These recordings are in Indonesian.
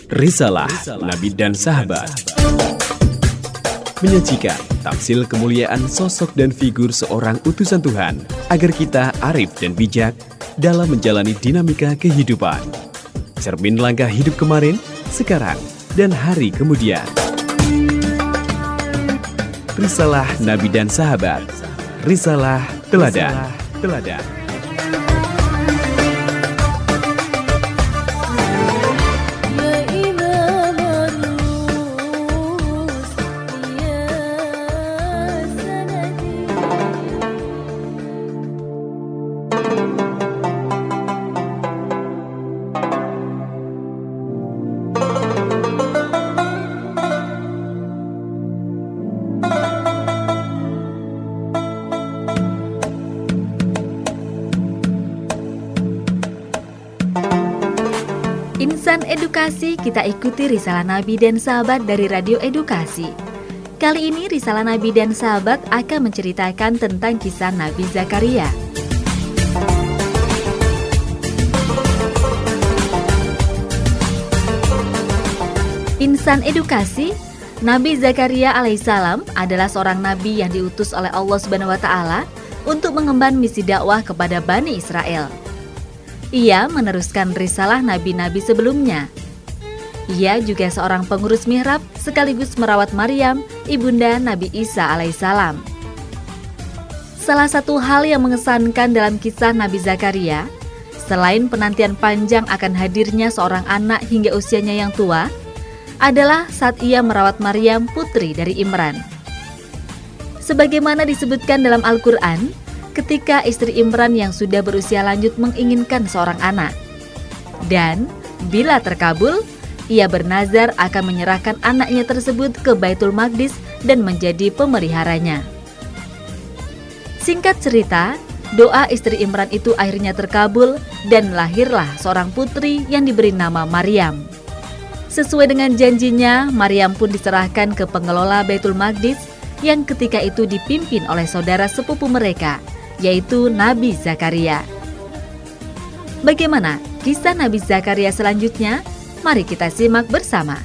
Risalah Nabi dan Sahabat menyajikan tamsil kemuliaan sosok dan figur seorang utusan Tuhan agar kita arif dan bijak dalam menjalani dinamika kehidupan. Cermin langkah hidup kemarin, sekarang, dan hari kemudian. Risalah Nabi dan Sahabat. Risalah Teladan. Insan Edukasi, kita ikuti Risalah Nabi dan Sahabat dari Radio Edukasi. Kali ini Risalah Nabi dan Sahabat akan menceritakan tentang kisah Nabi Zakaria. Insan Edukasi, Nabi Zakaria alaihissalam adalah seorang nabi yang diutus oleh Allah Subhanahu wa taala untuk mengemban misi dakwah kepada Bani Israel. Ia meneruskan risalah nabi-nabi sebelumnya. Ia juga seorang pengurus mihrab sekaligus merawat Maryam, ibunda Nabi Isa alaihissalam. Salah satu hal yang mengesankan dalam kisah Nabi Zakaria, selain penantian panjang akan hadirnya seorang anak hingga usianya yang tua, adalah saat ia merawat Maryam, putri dari Imran. Sebagaimana disebutkan dalam Al-Quran, ketika istri Imran yang sudah berusia lanjut menginginkan seorang anak. Dan bila terkabul, ia bernazar akan menyerahkan anaknya tersebut ke Baitul Maqdis dan menjadi pemeliharanya. Singkat cerita, doa istri Imran itu akhirnya terkabul dan lahirlah seorang putri yang diberi nama Maryam. Sesuai dengan janjinya, Maryam pun diserahkan ke pengelola Baitul Maqdis yang ketika itu dipimpin oleh saudara sepupu mereka, yaitu Nabi Zakaria. Bagaimana kisah Nabi Zakaria selanjutnya? Mari kita simak bersama.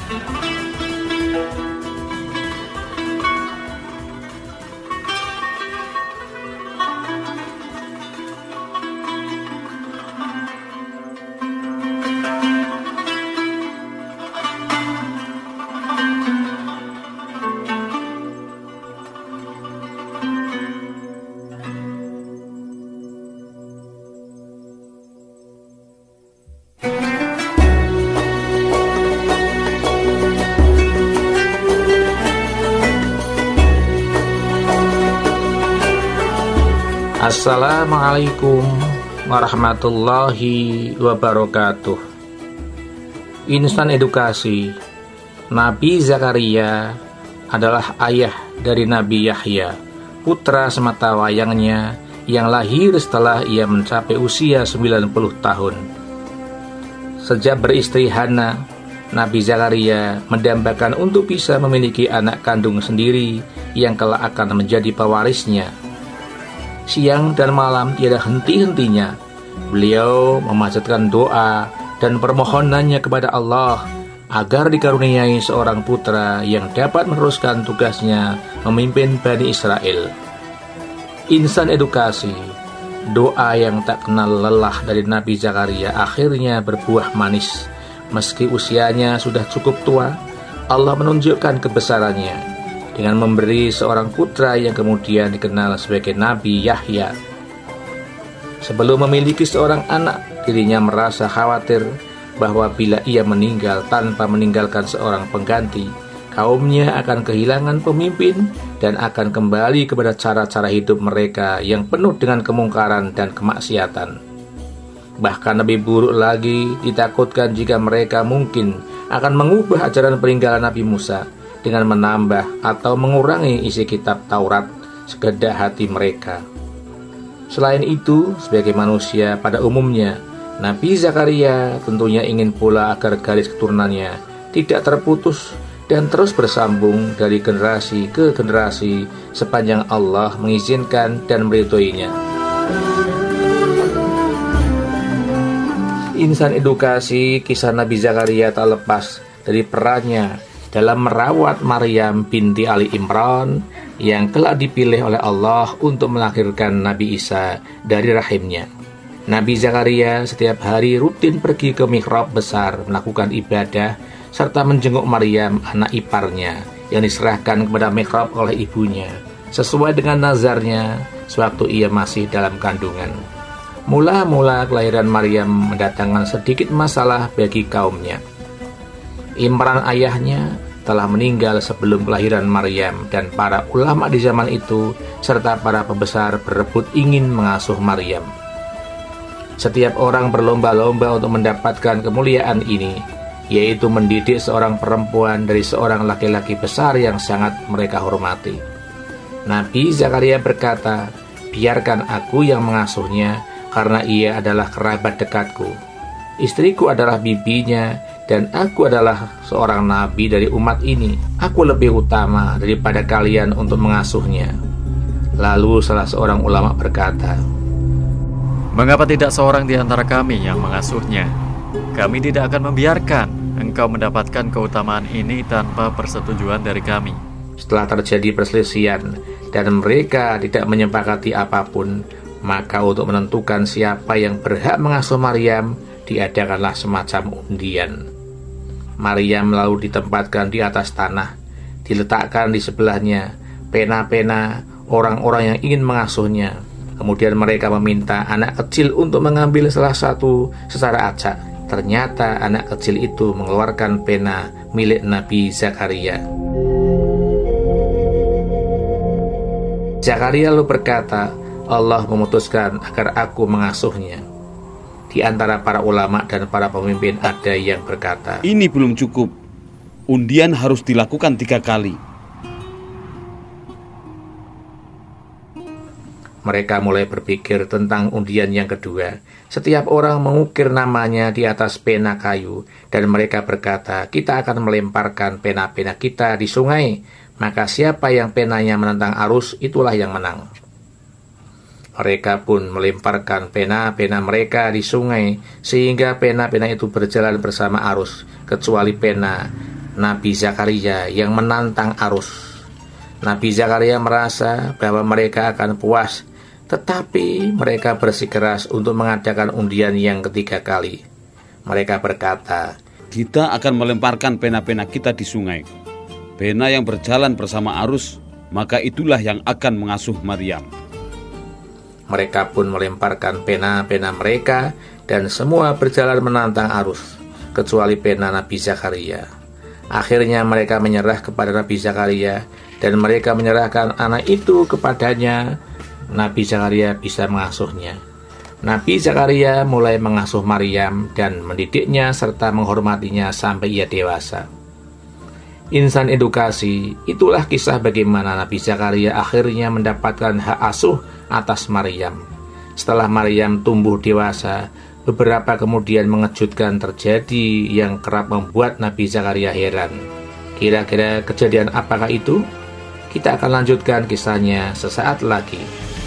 Assalamualaikum warahmatullahi wabarakatuh. Insan Edukasi, Nabi Zakaria adalah ayah dari Nabi Yahya, putra sematawayangnya yang lahir setelah ia mencapai usia 90 tahun. Sejak beristri Hana, Nabi Zakaria mendambakan untuk bisa memiliki anak kandung sendiri yang kelak akan menjadi pewarisnya. Siang dan malam tiada henti-hentinya beliau memanjatkan doa dan permohonannya kepada Allah agar dikaruniai seorang putra yang dapat meneruskan tugasnya memimpin Bani Israel. Insan Edukasi, doa yang tak kenal lelah dari Nabi Zakaria akhirnya berbuah manis. Meski usianya sudah cukup tua, Allah menunjukkan kebesarannya dengan memberi seorang putra yang kemudian dikenal sebagai Nabi Yahya. Sebelum memiliki seorang anak, dirinya merasa khawatir bahwa bila ia meninggal tanpa meninggalkan seorang pengganti, kaumnya akan kehilangan pemimpin dan akan kembali kepada cara-cara hidup mereka yang penuh dengan kemungkaran dan kemaksiatan. Bahkan lebih buruk lagi, ditakutkan jika mereka mungkin akan mengubah ajaran peninggalan Nabi Musa dengan menambah atau mengurangi isi kitab Taurat sekedah hati mereka. Selain itu, sebagai manusia pada umumnya, Nabi Zakaria tentunya ingin pula agar garis keturunannya tidak terputus dan terus bersambung dari generasi ke generasi sepanjang Allah mengizinkan dan meridhoinya. Insan edukasi, kisah Nabi Zakaria tak lepas dari perannya dalam merawat Maryam binti Ali Imran yang telah dipilih oleh Allah untuk melahirkan Nabi Isa dari rahimnya. Nabi Zakaria setiap hari rutin pergi ke mihrab besar melakukan ibadah serta menjenguk Maryam, anak iparnya, yang diserahkan kepada mihrab oleh ibunya sesuai dengan nazarnya sewaktu ia masih dalam kandungan. Mula-mula kelahiran Maryam mendatangkan sedikit masalah bagi kaumnya. Imran ayahnya telah meninggal sebelum kelahiran Maryam, dan para ulama di zaman itu serta para pembesar berebut ingin mengasuh Maryam. Setiap orang berlomba-lomba untuk mendapatkan kemuliaan ini, yaitu mendidik seorang perempuan dari seorang laki-laki besar yang sangat mereka hormati. Nabi Zakaria berkata, "Biarkan aku yang mengasuhnya, karena ia adalah kerabat dekatku. Istriku adalah bibinya, dan aku adalah seorang nabi dari umat ini. Aku lebih utama daripada kalian untuk mengasuhnya." Lalu salah seorang ulama berkata, "Mengapa tidak seorang di antara kami yang mengasuhnya? Kami tidak akan membiarkan engkau mendapatkan keutamaan ini tanpa persetujuan dari kami." Setelah terjadi perselisihan dan mereka tidak menyepakati apapun, maka untuk menentukan siapa yang berhak mengasuh Maryam, diadakanlah semacam undian. Maryam lalu ditempatkan di atas tanah, diletakkan di sebelahnya pena-pena orang-orang yang ingin mengasuhnya. Kemudian mereka meminta anak kecil untuk mengambil salah satu secara acak. Ternyata anak kecil itu mengeluarkan pena milik Nabi Zakaria. Zakaria lalu berkata, "Allah memutuskan agar aku mengasuhnya." Di antara para ulama dan para pemimpin ada yang berkata, "Ini belum cukup. Undian harus dilakukan 3 kali." Mereka mulai berpikir tentang undian yang kedua. Setiap orang mengukir namanya di atas pena kayu, dan mereka berkata, "Kita akan melemparkan pena-pena kita di sungai. Maka siapa yang penanya menentang arus, itulah yang menang." Mereka pun melemparkan pena-pena mereka di sungai, sehingga pena-pena itu berjalan bersama arus, kecuali pena Nabi Zakaria yang menantang arus. Nabi Zakaria merasa bahwa mereka akan puas, tetapi mereka bersikeras untuk mengadakan undian yang ketiga kali. Mereka berkata, "Kita akan melemparkan pena-pena kita di sungai. Pena yang berjalan bersama arus, maka itulah yang akan mengasuh Maryam." Mereka pun melemparkan pena-pena mereka, dan semua berjalan menantang arus, kecuali pena Nabi Zakaria. Akhirnya mereka menyerah kepada Nabi Zakaria, dan mereka menyerahkan anak itu kepadanya. Nabi Zakaria bisa mengasuhnya. Nabi Zakaria mulai mengasuh Maryam dan mendidiknya serta menghormatinya sampai ia dewasa. Insan edukasi, itulah kisah bagaimana Nabi Zakaria akhirnya mendapatkan hak asuh atas Maryam. Setelah Maryam tumbuh dewasa, beberapa kemudian mengejutkan terjadi yang kerap membuat Nabi Zakaria heran. Kira-kira kejadian apakah itu? Kita akan lanjutkan kisahnya sesaat lagi.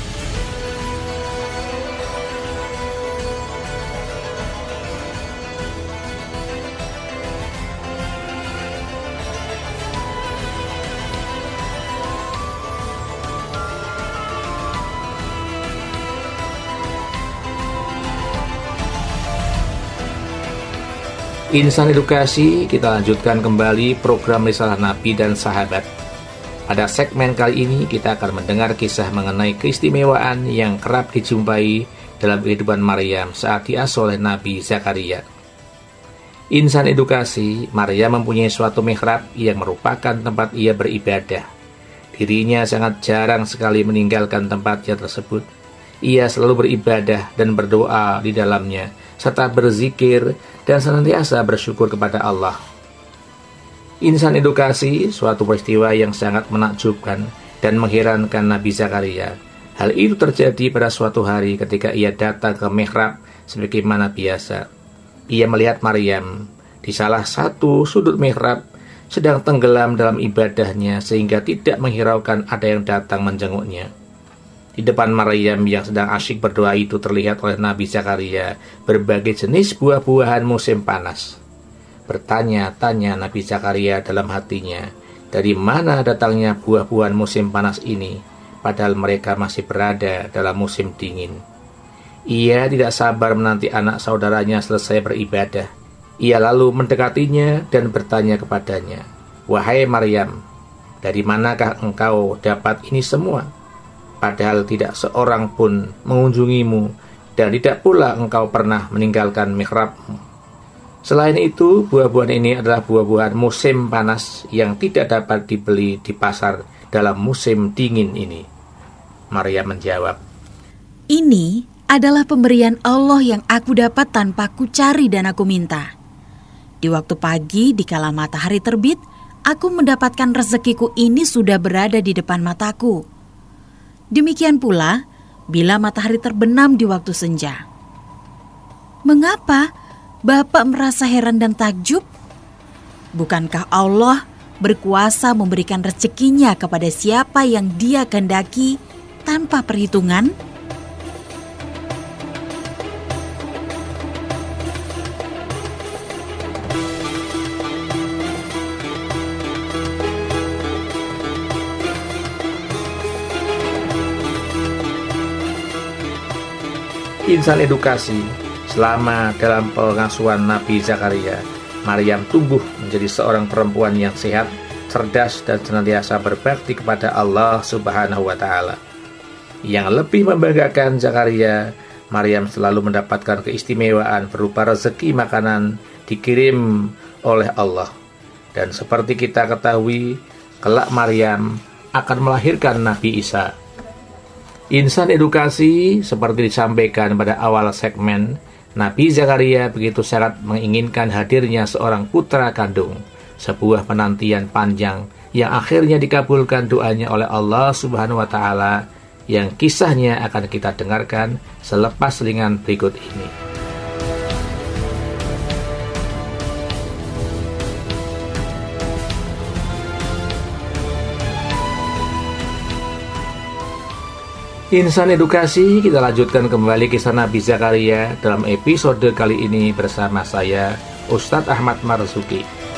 Insan edukasi, kita lanjutkan kembali program Risalah Nabi dan Sahabat. Pada segmen kali ini kita akan mendengar kisah mengenai keistimewaan yang kerap dijumpai dalam kehidupan Maryam saat diasuh oleh Nabi Zakaria. Insan edukasi, Maryam mempunyai suatu mihrab yang merupakan tempat ia beribadah. Dirinya sangat jarang sekali meninggalkan tempatnya tersebut. Ia selalu beribadah dan berdoa di dalamnya, serta berzikir dan senantiasa bersyukur kepada Allah. Insan edukasi, suatu peristiwa yang sangat menakjubkan dan mengherankan Nabi Zakaria. Hal itu terjadi pada suatu hari ketika ia datang ke mihrab sebagaimana biasa. Ia melihat Maryam di salah satu sudut mihrab sedang tenggelam dalam ibadahnya sehingga tidak menghiraukan ada yang datang menjenguknya. Di depan Maryam yang sedang asyik berdoa itu terlihat oleh Nabi Zakaria berbagai jenis buah-buahan musim panas. Bertanya-tanya Nabi Zakaria dalam hatinya, dari mana datangnya buah-buahan musim panas ini, padahal mereka masih berada dalam musim dingin. Ia tidak sabar menanti anak saudaranya selesai beribadah. Ia lalu mendekatinya dan bertanya kepadanya, "Wahai Maryam, dari manakah engkau dapat ini semua? Padahal tidak seorang pun mengunjungimu dan tidak pula engkau pernah meninggalkan mihrabmu." Selain itu, buah-buahan ini adalah buah-buahan musim panas yang tidak dapat dibeli di pasar dalam musim dingin ini. Maryam menjawab, "Ini adalah pemberian Allah yang aku dapat tanpa ku cari dan aku minta. Di waktu pagi, di kala matahari terbit, aku mendapatkan rezekiku ini sudah berada di depan mataku. Demikian pula bila matahari terbenam di waktu senja. Mengapa Bapak merasa heran dan takjub? Bukankah Allah berkuasa memberikan rezekinya kepada siapa yang Dia kehendaki tanpa perhitungan?" Insan edukasi, selama dalam pengasuhan Nabi Zakaria, Maryam tumbuh menjadi seorang perempuan yang sehat, cerdas, dan senantiasa berbakti kepada Allah Subhanahu wa Ta'ala. Yang lebih membanggakan Zakaria, Maryam selalu mendapatkan keistimewaan berupa rezeki makanan dikirim oleh Allah. Dan seperti kita ketahui, kelak Maryam akan melahirkan Nabi Isa. Insan edukasi, seperti disampaikan pada awal segmen, Nabi Zakaria begitu sangat menginginkan hadirnya seorang putra kandung, sebuah penantian panjang yang akhirnya dikabulkan doanya oleh Allah Subhanahu wa Ta'ala, yang kisahnya akan kita dengarkan selepas selingan berikut ini. Insan edukasi, kita lanjutkan kembali kisah Nabi Zakaria dalam episode kali ini bersama saya, Ustadz Ahmad Marzuki.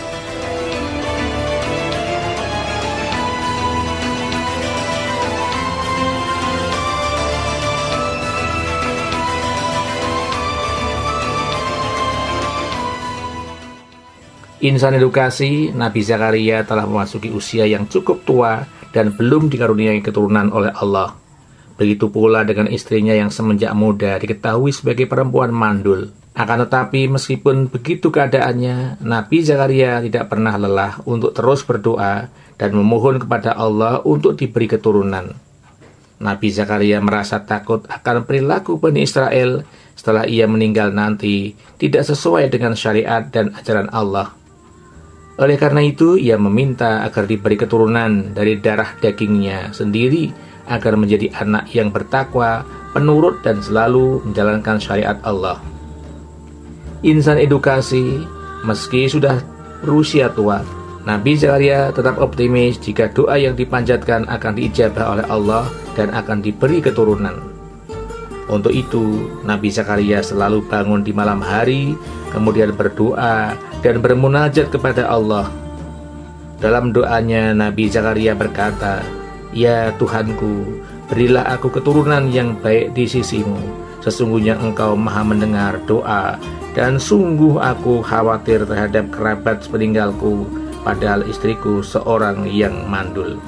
Insan edukasi, Nabi Zakaria telah memasuki usia yang cukup tua dan belum dikaruniai keturunan oleh Allah. Begitu pula dengan istrinya yang semenjak muda diketahui sebagai perempuan mandul. Akan tetapi meskipun begitu keadaannya, Nabi Zakaria tidak pernah lelah untuk terus berdoa dan memohon kepada Allah untuk diberi keturunan. Nabi Zakaria merasa takut akan perilaku Bani Israel setelah ia meninggal nanti tidak sesuai dengan syariat dan ajaran Allah. Oleh karena itu, ia meminta agar diberi keturunan dari darah dagingnya sendiri agar menjadi anak yang bertakwa, penurut, dan selalu menjalankan syariat Allah. Insan edukasi, meski sudah berusia tua, Nabi Zakaria tetap optimis jika doa yang dipanjatkan akan diijabah oleh Allah dan akan diberi keturunan. Untuk itu, Nabi Zakaria selalu bangun di malam hari, kemudian berdoa dan bermunajat kepada Allah. Dalam doanya, Nabi Zakaria berkata, "Ya Tuhanku, berilah aku keturunan yang baik di sisimu. Sesungguhnya Engkau maha mendengar doa, dan sungguh aku khawatir terhadap kerabat sepeninggalku, padahal istriku seorang yang mandul."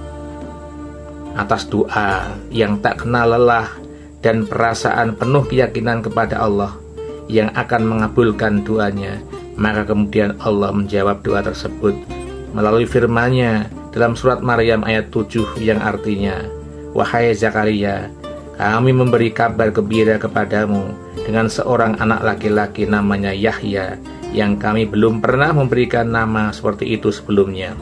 Atas doa yang tak kenal lelah dan perasaan penuh keyakinan kepada Allah yang akan mengabulkan doanya, maka kemudian Allah menjawab doa tersebut melalui firman-Nya dalam surat Maryam ayat 7 yang artinya, "Wahai Zakaria, kami memberi kabar gembira kepadamu dengan seorang anak laki-laki namanya Yahya, yang kami belum pernah memberikan nama seperti itu sebelumnya."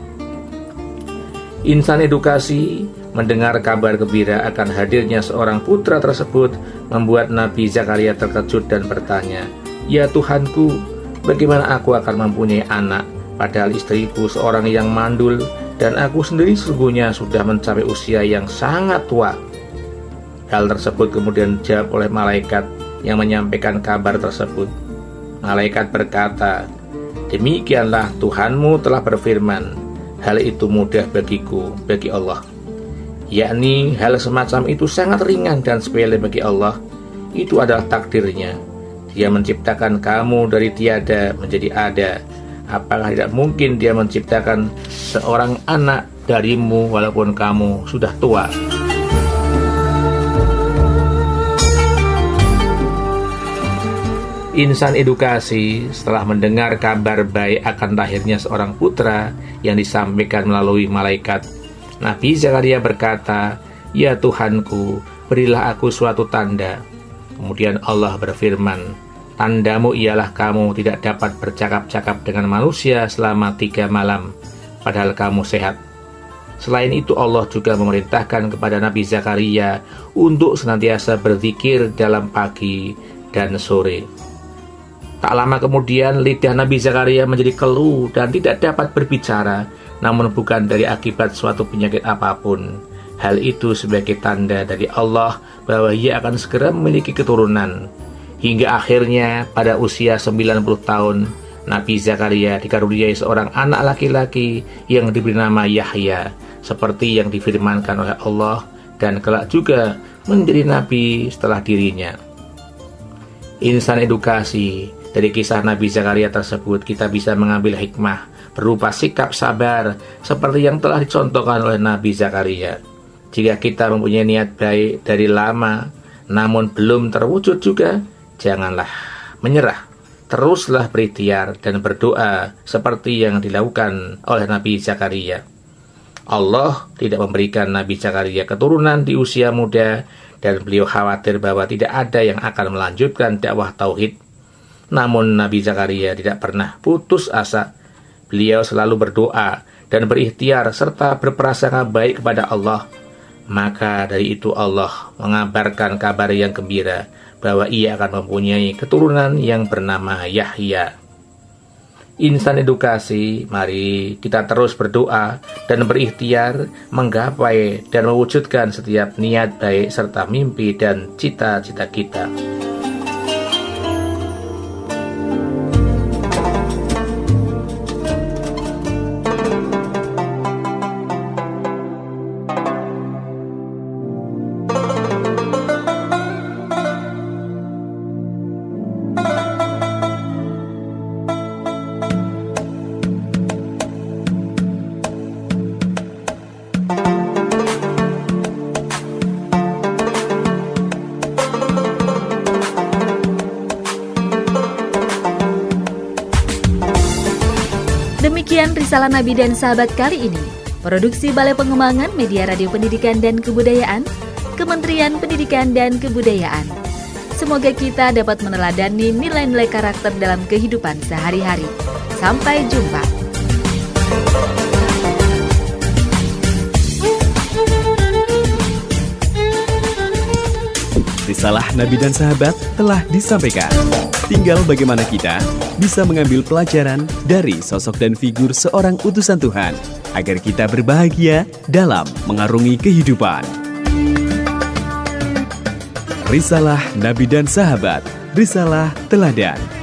Insan edukasi, mendengar kabar gembira akan hadirnya seorang putra tersebut membuat Nabi Zakaria terkejut dan bertanya, "Ya Tuhanku, bagaimana aku akan mempunyai anak, padahal istriku seorang yang mandul, dan aku sendiri sesungguhnya sudah mencapai usia yang sangat tua?" Hal tersebut kemudian dijawab oleh malaikat yang menyampaikan kabar tersebut. Malaikat berkata, "Demikianlah Tuhanmu telah berfirman, hal itu mudah bagiku, bagi Allah." Yakni hal semacam itu sangat ringan dan sepele bagi Allah. Itu adalah takdirnya. Dia menciptakan kamu dari tiada menjadi ada. Apakah tidak mungkin Dia menciptakan seorang anak darimu walaupun kamu sudah tua? Insan edukasi setelah mendengar kabar baik akan lahirnya seorang putra yang disampaikan melalui malaikat, Nabi Zakaria berkata, "Ya Tuhanku, berilah aku suatu tanda." Kemudian Allah berfirman, "Tandamu ialah kamu tidak dapat bercakap-cakap dengan manusia selama 3 malam, padahal kamu sehat." Selain itu Allah juga memerintahkan kepada Nabi Zakaria untuk senantiasa berzikir dalam pagi dan sore. Tak lama kemudian lidah Nabi Zakaria menjadi keluh dan tidak dapat berbicara, namun bukan dari akibat suatu penyakit apapun. Hal itu sebagai tanda dari Allah bahwa ia akan segera memiliki keturunan. Hingga akhirnya pada usia 90 tahun, Nabi Zakaria dikaruniai seorang anak laki-laki yang diberi nama Yahya, seperti yang difirmankan oleh Allah, dan kelak juga menjadi nabi setelah dirinya. Insan edukasi, dari kisah Nabi Zakaria tersebut kita bisa mengambil hikmah berupa sikap sabar seperti yang telah dicontohkan oleh Nabi Zakaria. Jika kita mempunyai niat baik dari lama namun belum terwujud juga, janganlah menyerah. Teruslah berikhtiar dan berdoa seperti yang dilakukan oleh Nabi Zakaria. Allah tidak memberikan Nabi Zakaria keturunan di usia muda dan beliau khawatir bahwa tidak ada yang akan melanjutkan dakwah tauhid. Namun Nabi Zakaria tidak pernah putus asa. Beliau selalu berdoa dan berikhtiar serta berprasangka baik kepada Allah. Maka dari itu Allah mengabarkan kabar yang gembira bahwa ia akan mempunyai keturunan yang bernama Yahya. Insan edukasi, mari kita terus berdoa dan berikhtiar menggapai dan mewujudkan setiap niat baik serta mimpi dan cita-cita kita. Demikian Risalah Nabi dan Sahabat kali ini. Produksi Balai Pengembangan Media Radio Pendidikan dan Kebudayaan, Kementerian Pendidikan dan Kebudayaan. Semoga kita dapat meneladani nilai-nilai karakter dalam kehidupan sehari-hari. Sampai jumpa. Risalah Nabi dan Sahabat telah disampaikan. Tinggal bagaimana kita bisa mengambil pelajaran dari sosok dan figur seorang utusan Tuhan agar kita berbahagia dalam mengarungi kehidupan. Risalah Nabi dan Sahabat, Risalah Teladan.